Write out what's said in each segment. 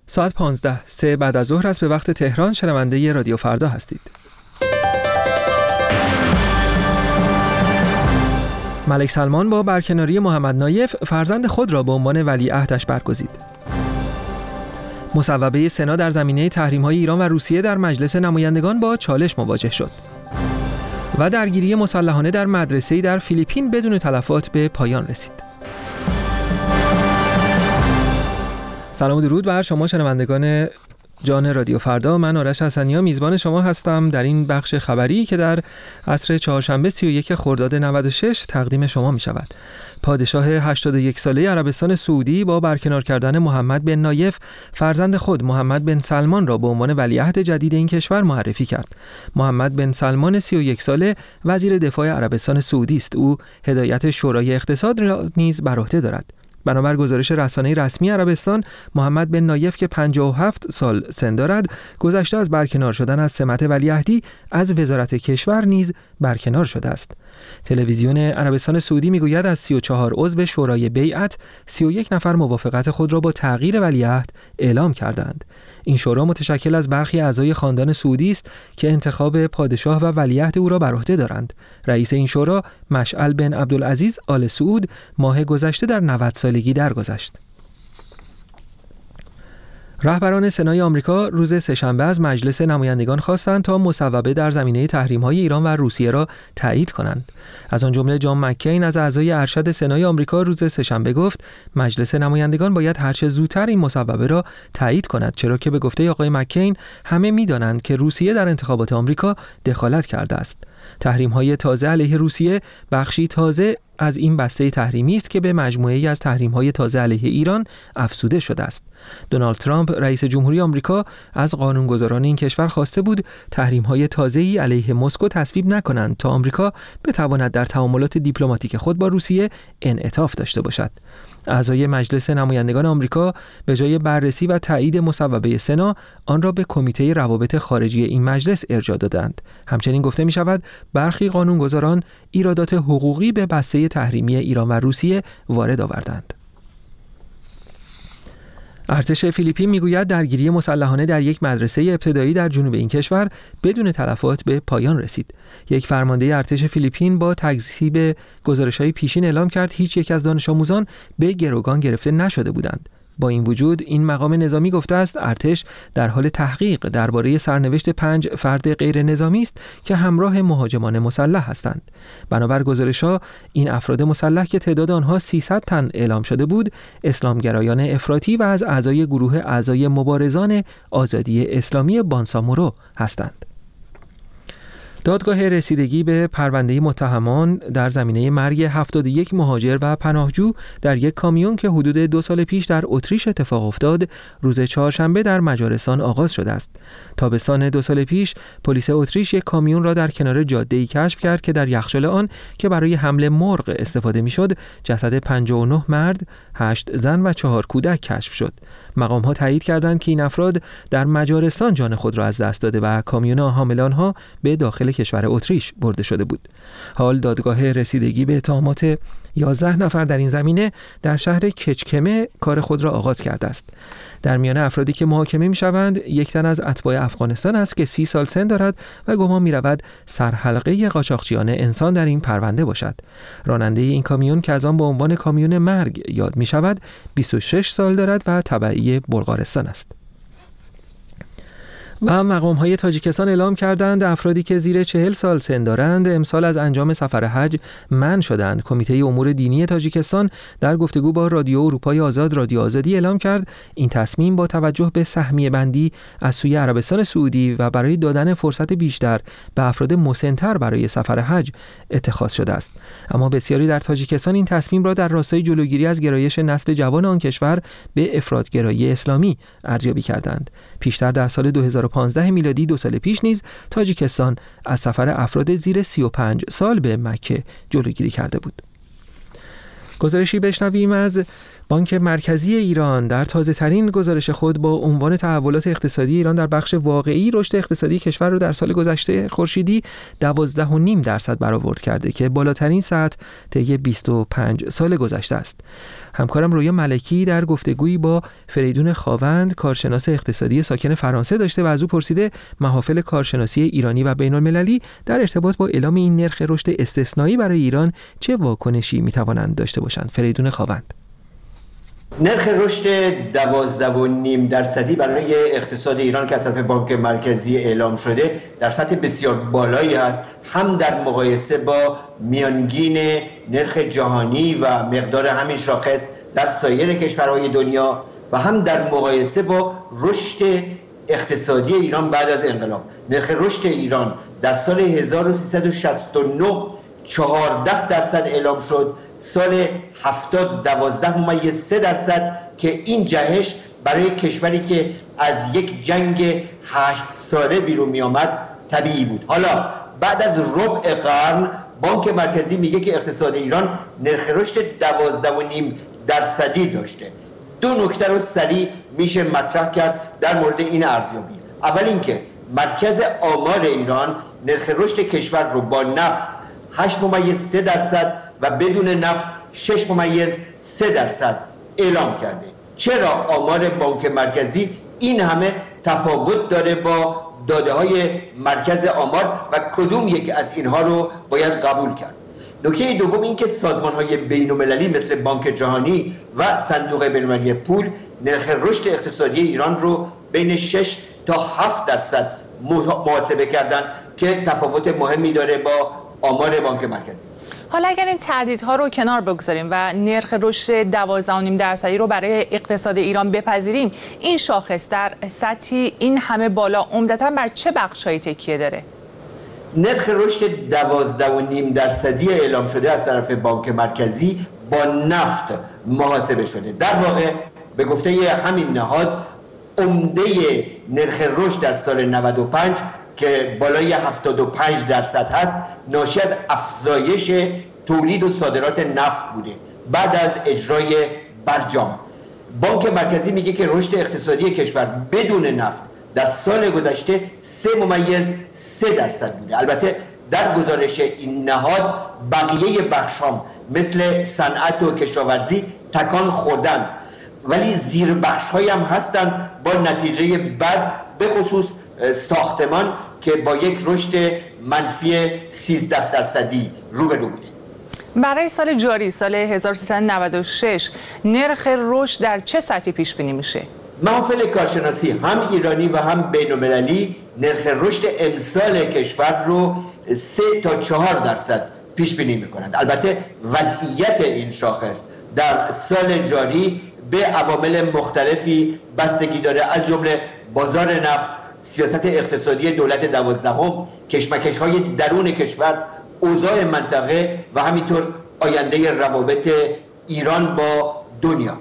ساعت 15 بعد از ظهر است به وقت تهران. شنونده رادیو فردا هستید. ملک سلمان با برکناری محمد نایف فرزند خود را به عنوان ولیعهدش برگزید. مصوبه سنا در زمینه تحریم‌های ایران و روسیه در مجلس نمایندگان با چالش مواجه شد. و درگیری مسلحانه در مدرسه‌ای در فیلیپین بدون تلفات به پایان رسید. سلام و درود بر شما شنوندگان جان رادیو فردا. من آرش حسنی‌ها میزبان شما هستم در این بخش خبری که در عصر چهارشنبه 31 خرداد 96 تقدیم شما می شود. پادشاه 81 ساله عربستان سعودی با برکنار کردن محمد بن نایف فرزند خود محمد بن سلمان را به عنوان ولیعهد جدید این کشور معرفی کرد. محمد بن سلمان 31 ساله وزیر دفاع عربستان سعودی است. او هدایت شورای اقتصاد را نیز بر عهده دارد. بنابر گزارش رسانه رسمی عربستان، محمد بن نایف که 57 سال سن دارد، گذشته از برکنار شدن از سمت ولیعهدی از وزارت کشور نیز برکنار شده است. تلویزیون عربستان سعودی میگوید از 34 عضو شورای بیعت 31 نفر موافقت خود را با تغییر ولیعهد اعلام کردند. این شورا متشکل از برخی اعضای خاندان سعودی است که انتخاب پادشاه و ولیعهد او را بر عهده دارند. رئیس این شورا مشعل بن عبدالعزیز آل سعود ماه گذشته در 90 سالگی درگذشت. رهبران سنای آمریکا روز سه‌شنبه از مجلس نمایندگان خواستند تا مصوبه در زمینه تحریم‌های ایران و روسیه را تایید کنند. از آن جمله جان مککین از اعضای ارشد سنای آمریکا روز سه‌شنبه گفت مجلس نمایندگان باید هر چه زودتر این مصوبه را تایید کند، چرا که به گفته آقای مککین همه می‌دانند که روسیه در انتخابات آمریکا دخالت کرده است. تحریم‌های تازه علیه روسیه بخشی تازه از این بسته تحریمی است که به مجموعه‌ای از تحریم‌های تازه علیه ایران افزوده شده است. دونالد ترامپ رئیس جمهوری آمریکا از قانونگذاران این کشور خواسته بود تحریم‌های تازه‌ای علیه مسکو تصویب نکنند تا آمریکا بتواند در تعاملات دیپلماتیک خود با روسیه انعطاف داشته باشد. اعضای مجلس نمایندگان آمریکا به جای بررسی و تایید مصوبه سنا آن را به کمیته روابط خارجی این مجلس ارجاع دادند. همچنین گفته می شود برخی قانونگذاران ایرادات حقوقی به بسته تحریمی ایران و روسیه وارد آوردند. ارتش فیلیپین میگوید درگیری مسلحانه در یک مدرسه ابتدایی در جنوب این کشور بدون تلفات به پایان رسید. یک فرمانده ارتش فیلیپین با تکذیب گزارش‌های پیشین اعلام کرد هیچ یک از دانش آموزان به گروگان گرفته نشده بودند. با این وجود این مقام نظامی گفته است ارتش در حال تحقیق درباره سرنوشت 5 فرد غیر نظامی است که همراه مهاجمان مسلح هستند. بنابر گزارش‌ها این افراد مسلح که تعداد آنها 300 تن اعلام شده بود، اسلامگرایان افراطی و از اعضای گروه اعضای مبارزان آزادی اسلامی بانسامورو هستند. دادگاه رسیدگی به پرونده متهمان در زمینه مرگ 71 مهاجر و پناهجو در یک کامیون که حدود 2 سال پیش در اتریش اتفاق افتاد، روز چهارشنبه در مجارستان آغاز شده است. تابستان 2 سال پیش پلیس اتریش یک کامیون را در کنار جاده‌ای کشف کرد که در یخچال آن که برای حمل مرغ استفاده می‌شد، جسد 59 مرد، 8 زن و 4 کودک کشف شد. مقام‌ها تایید کردند که این افراد در مجارستان جان خود را از دست داده و کامیون حامل آنها به داخل کشور اتریش برده شده بود. حال دادگاه رسیدگی به اتهامات 11 نفر در این زمینه در شهر کچکمه کار خود را آغاز کرده است. در میان افرادی که محاکمه می‌شوند، یک تن از اتباع افغانستان است که 30 سال سن دارد و گمان می‌رود سرحلقه قاچاقچیان انسان در این پرونده باشد. راننده این کامیون که از آن با عنوان کامیون مرگ یاد می‌شود، 26 سال دارد و تبعی بلغارستان است. و مقام‌های تاجیکستان اعلام کردند افرادی که زیر 40 سال سن دارند امسال از انجام سفر حج منع شدند. کمیته امور دینی تاجیکستان در گفتگو با رادیو اروپای آزاد رادیو آزادی اعلام کرد این تصمیم با توجه به سهمیه بندی از سوی عربستان سعودی و برای دادن فرصت بیشتر به افراد مسن‌تر برای سفر حج اتخاذ شده است. اما بسیاری در تاجیکستان این تصمیم را در راستای جلوگیری از گرایش نسل جوان آن کشور به افراط‌گرایی اسلامی ارزیابی کردند. پیشتر در سال 2015 میلادی 2 سال پیش نیز تاجیکستان از سفر افراد زیر 35 سال به مکه جلوگیری کرده بود. گزارشی بشنویم از بانک مرکزی ایران در تازه‌ترین گزارش خود با عنوان تحولات اقتصادی ایران در بخش واقعی رشد اقتصادی کشور را در سال گذشته خورشیدی 12.5% برآورد کرده که بالاترین سطح طی 25 سال گذشته است. همکارم رویا ملکی در گفتگویی با فریدون خاوند، کارشناس اقتصادی ساکن فرانسه داشته و از او پرسیده محافل کارشناسی ایرانی و بین‌المللی در ارتباط با اعلام این نرخ رشد استثنایی برای ایران چه واکنشی میتوانند داشته باشند. فریدون خاوند: نرخ رشد 12.5% برای اقتصاد ایران که از طرف بانک مرکزی اعلام شده در سطح بسیار بالایی است، هم در مقایسه با میانگین نرخ جهانی و مقدار همین شاخص در سایر کشورهای دنیا و هم در مقایسه با رشد اقتصادی ایران بعد از انقلاب. نرخ رشد ایران در سال 1369 14% اعلام شد، سال 70 12.3% که این جهش برای کشوری که از یک جنگ 8 ساله بیرون می آمد طبیعی بود. حالا بعد از ربع قرن بانک مرکزی میگه که اقتصاد ایران نرخ رشد 12.5% داشته. دو نکته رو سریع میشه مطرح کرد در مورد این ارزیابی. اول اینکه مرکز آمار ایران نرخ رشد کشور رو با نفت 8.3% و بدون نفت 6.3% اعلام کرده. چرا آمار بانک مرکزی این همه تفاوت داره با داده های مرکز آمار و کدوم یک از اینها رو باید قبول کرد؟ نکته دوم این که سازمان های بین المللی مثل بانک جهانی و صندوق بین المللی پول نرخ رشد اقتصادی ایران رو بین 6 تا 7% محاسبه کردند که تفاوت مهمی داره با آمار بانک مرکزی. حالا اگر این تردیدها رو کنار بگذاریم و نرخ رشد 12.5% رو برای اقتصاد ایران بپذیریم، این شاخص در سطحی این همه بالا عمدتاً بر چه بخش‌هایی تکیه داره؟ نرخ رشد 12.5% اعلام شده از طرف بانک مرکزی با نفت محاسبه شده. در واقع به گفته همین نهاد عمده نرخ رشد در سال 95 که بالای 75% هست ناشی از افزایش تولید و صادرات نفت بوده بعد از اجرای برجام. بانک مرکزی میگه که رشد اقتصادی کشور بدون نفت در سال گذشته 3.3% بوده. البته در گزارش این نهاد بقیه بخش‌ها مثل صنعت و کشاورزی تکان خوردند، ولی زیر بخش‌هایی هم هستند با نتیجه بد، به خصوص ساختمان که با یک رشد منفی 13% روبرو بوده. برای سال جاری، سال 1396 نرخ رشد در چه سطحی پیش بینی میشه؟ محافل کارشناسی هم ایرانی و هم بین‌المللی نرخ رشد امسال کشور رو 3 تا 4% پیش بینی میکنند. البته وضعیت این شاخص در سال جاری به عوامل مختلفی بستگی داره، از جمله بازار نفت، سیاست اقتصادی دولت 12ام، کشمکش‌های درون کشور، اوضاع منطقه و همینطور آینده روابط ایران با دنیا.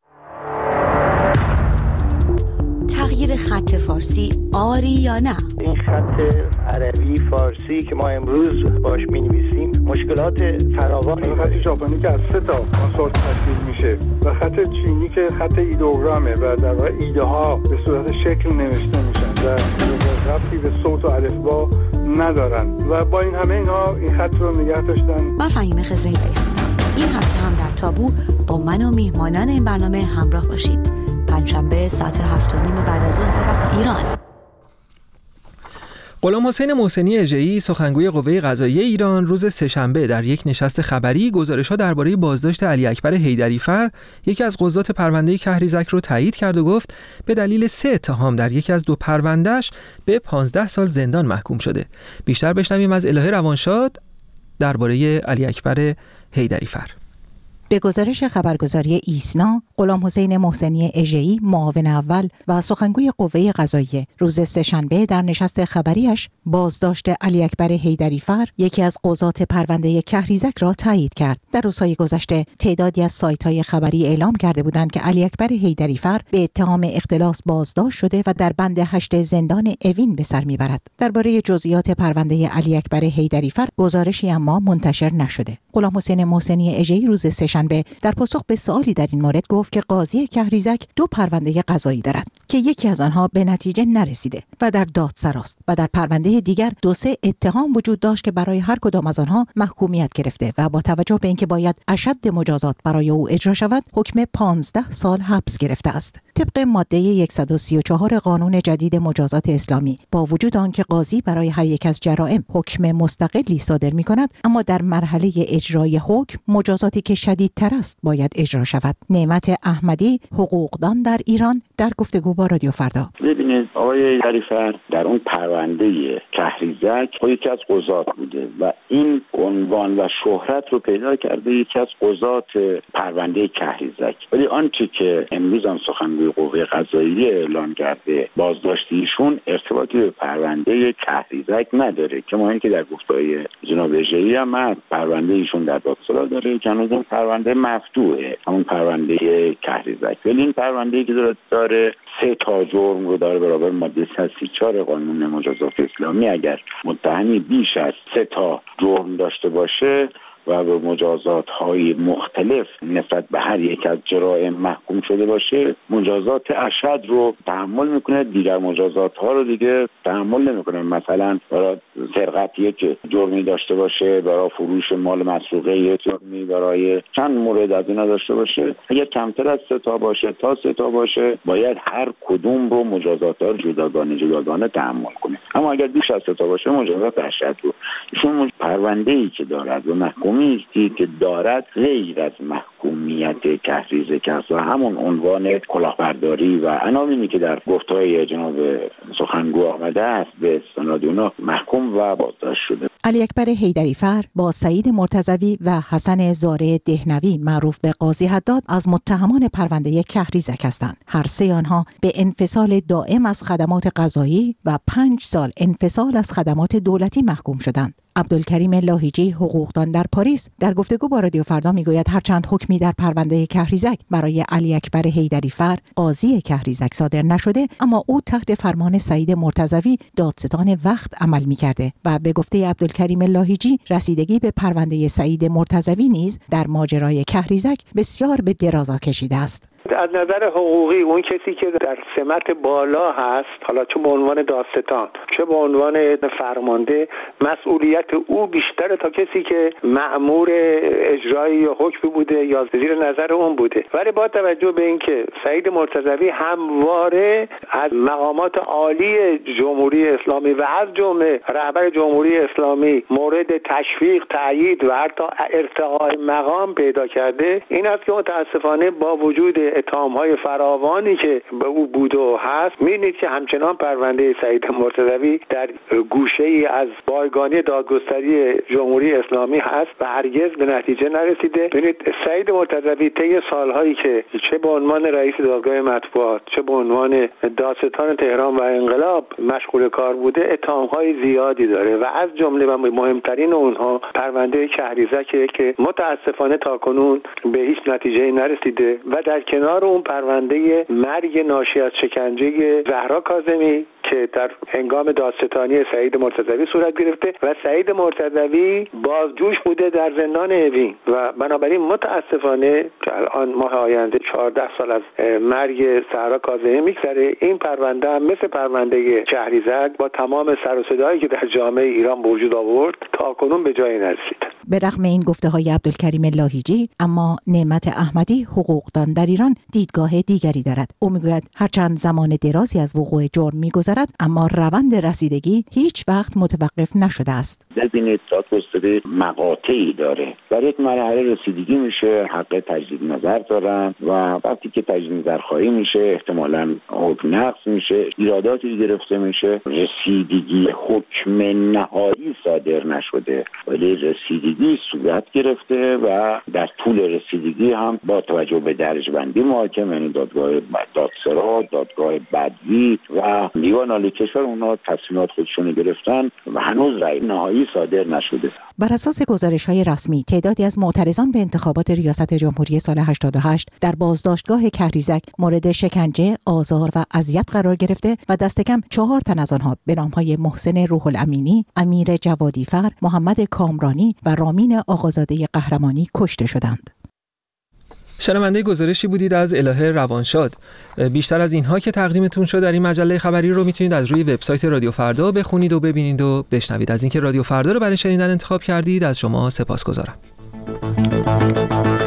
تغییر خط فارسی آری یا نه؟ این خط عربی فارسی که ما امروز باش می‌نویسیم مشکلات فراوانی. خط ژاپنی که از 3 تا عنصر تشکیل میشه و خط چینی که خط ایدئوگرامه و در واقع ایده ها به صورت شکل نوشته میشن و ربطی به صوت و الفبا ندارن و با این همه اینها این خط رو نگه داشتن. من فهیمه خضرایی هستم. این هفته هم در تابو با من و میهمانان این برنامه همراه باشید. پنجشنبه ساعت 7:30 بعد از ظهر وقت ایران. غلام حسین محسنی اژه‌ای، سخنگوی قوه قضاییه ایران، روز سه‌شنبه در یک نشست خبری گزارش‌ها درباره بازداشت علی اکبر حیدری‌فر، یکی از قضات پرونده کهریزک رو تایید کرد و گفت به دلیل 3 اتهام در یکی از 2 پرونده‌اش به 15 سال زندان محکوم شده. بیشتر بشنویم از الهه روانشاد درباره علی اکبر حیدری‌فر. به گزارش خبرگزاری ایسنا، غلام حسین محسنی اژه‌ای، معاون اول و سخنگوی قوه قضاییه، روز سه‌شنبه در نشست خبریش بازداشت علی اکبر حیدری‌فر، یکی از قضات پرونده کهریزک را تایید کرد. در روزهای گذشته تعدادی از سایت‌های خبری اعلام کرده بودند که علی اکبر حیدری‌فر به اتهام اختلاس بازداشت شده و در بند 8 زندان اوین به سر میبرد. درباره جزئیات پرونده علی اکبر حیدری‌فر گزارشی اما منتشر نشده. غلام حسین محسنی اژه‌ای روز سه‌شنبه سه‌شنبه در پاسخ به سوالی در این مورد گفت که قاضی کهریزک 2 پرونده قضایی دارد که یکی از آنها به نتیجه نرسیده و در دادسرا است و در پرونده دیگر 2-3 اتهام وجود داشت که برای هر کدام از آنها محکومیت گرفته و با توجه به اینکه باید اشد مجازات برای او اجرا شود حکم 15 سال حبس گرفته است. طبق ماده 134 قانون جدید مجازات اسلامی با وجود آنکه قاضی برای هر یک از جرائم حکم مستقلی صادر می‌کند، اما در مرحله اجرای حکم مجازاتی که شدیدتر است باید اجرا شود. نعمت احمدی، حقوقدان در ایران، در گفتگو با رادیو فردا. ببینید آقای ظریفر در اون پرونده کهریزک یکی از قضات بوده و این عنوان و شهرت رو پیدا کرده یکی از قضات پرونده کهریزک، ولی آنچه که امروز هم سخنگوی قوه قضاییه اعلان کرده بازداشت ایشون ارتباطی به پرونده کهریزک نداره، که ما اینکه در گفتگوی جناب اژه‌ای هم پرونده ایشون در دادسرا داره که هنوز پرونده مفتوحه، همون پرونده کهریزک، ولی این پرونده‌ای که داره 3 تا جرم رو داره برابر ماده 134 قانون مجازات اسلامی. اگر متهمی بیش از 3 تا جرم داشته باشه و به مجازات‌های مختلف نسبت به هر یک از جرائم محکوم شده باشه مجازات اشد رو تحمل میکنه، دیگر مجازات‌ها رو دیگه تحمل نمیکنه. مثلا برای سرقت یک جرمی داشته باشه، برای فروش مال مسروقه یک جرمی، برای چند مورد از اینا داشته باشه، اگر کمتر از 3 تا باشه تا 3 تا باشه باید هر کدوم رو مجازات‌ها رو جداگانه تحمل کنه. اما اگر بیش از 3 تا باشه مجازات اشد رو ایشون پرونده‌ای که دارد و محکومیتی که دارد غیر از محکومیت کهریزک است و همون عنوان کلاهبرداری و عناوینی که در گفته‌های جناب سخنگو آمده است به استناد اونا محکوم و بازداشت شده. علی اکبر حیدری‌فر با سعید مرتضوی و حسن زاره دهنوی معروف به قاضی حداد از متهمان پرونده کهریزک هستند. هر 3 آنها به انفصال دائم از خدمات قضایی و 5 سال انفصال از خدمات دولتی محکوم شدند. عبدالکریم لاهیجی، حقوقدان در پاریس، در گفتگو با رادیو فردا میگوید هرچند حکمی در پرونده کهریزک برای علی اکبر حیدری‌فر قاضی کهریزک صادر نشده، اما او تحت فرمان سعید مرتضوی دادستان وقت عمل می‌کرده و به گفته عبدالکریم لاهیجی رسیدگی به پرونده سعید مرتضوی نیز در ماجرای کهریزک بسیار به درازا کشیده است. از نظر حقوقی اون کسی که در سمت بالا هست، حالا چه به عنوان دادستان چه به عنوان فرمانده، مسئولیت او بیشتره تا کسی که مأمور اجرای حکم بوده یا زیر نظر اون بوده. ولی با توجه به اینکه سعید مرتضوی همواره از مقامات عالی جمهوری اسلامی و از جمله رهبر جمهوری اسلامی مورد تشویق، تأیید و حتی ارتقای مقام پیدا کرده، این است که متاسفانه با وجود اتهام‌های فراوانی که به او بود و هست، می‌بینید که همچنان پرونده سعید مرتضوی در گوشه‌ای از بایگانی دادگستری جمهوری اسلامی هست و هرگز به نتیجه نرسیده. ببینید سعید مرتضوی طی سال‌هایی که چه به عنوان رئیس دادگاه مطبوعات چه به عنوان دادستان تهران و انقلاب مشغول کار بوده، اتهام‌های زیادی داره و از جمله و مهمترین اونها پرونده کهریزک که متأسفانه تاکنون به هیچ نتیجه‌ای نرسیده و در کنار اون پرونده مرگ ناشی از شکنجه زهرا کاظمی که در هنگام دادستانی سعید مرتضوی صورت گرفته و سعید مرتضوی بازجوش بوده در زندان اوین و بنابراین متاسفانه که الان ماه آینده 14 سال از مرگ زهرا کاظمی میگذره، این پرونده هم مثل پرونده کهریزک با تمام سر و صدایی که در جامعه ایران به وجود آورد تاکنون به جایی نرسید. به رغم این گفته‌های عبدالکریم لاهیجی، اما نعمت احمدی، حقوقدان در ایران، دیدگاه دیگری دارد. او میگوید هرچند زمان درازی از وقوع جرم میگذرد، اما روند رسیدگی هیچ وقت متوقف نشده است. ببینید دادگستری مقاطعی داره. در یک مرحله رسیدگی میشه، حق تجدید نظر دارن و وقتی که تجدید نظر خواهی میشه احتمالاً حکم نقض میشه، ایراداتی گرفته میشه، رسیدگی حکم نهایی صادر نشده ولی رسیدگی صورت گرفته و در طول رسیدگی هم با توجه به درجه بندی محاکم، یعنی دادگاه دادسرا، دادگاه بدوی و دیوان عالی کشور، اونا تصمیمات خودشون گرفتن و هنوز رأی نهایی صادر نشده. بر اساس گزارش‌های رسمی تعدادی از معترضان به انتخابات ریاست جمهوری سال 88 در بازداشتگاه کهریزک مورد شکنجه، آزار و اذیت قرار گرفته و دست کم 4 تن از آنها به نام‌های محسن روح الامینی، امیر جوادیفر، محمد کامرانی و رامین آقازاده قهرمانی کشته شدند. شنونده گزارشی بودید از الهه روانشاد. بیشتر از اینها که تقدیمتون شد در این مجله خبری رو میتونید از روی وبسایت رادیو فردا بخونید و ببینید و بشنوید. از اینکه رادیو فردا رو برای شنیدن انتخاب کردید از شما سپاسگزارم.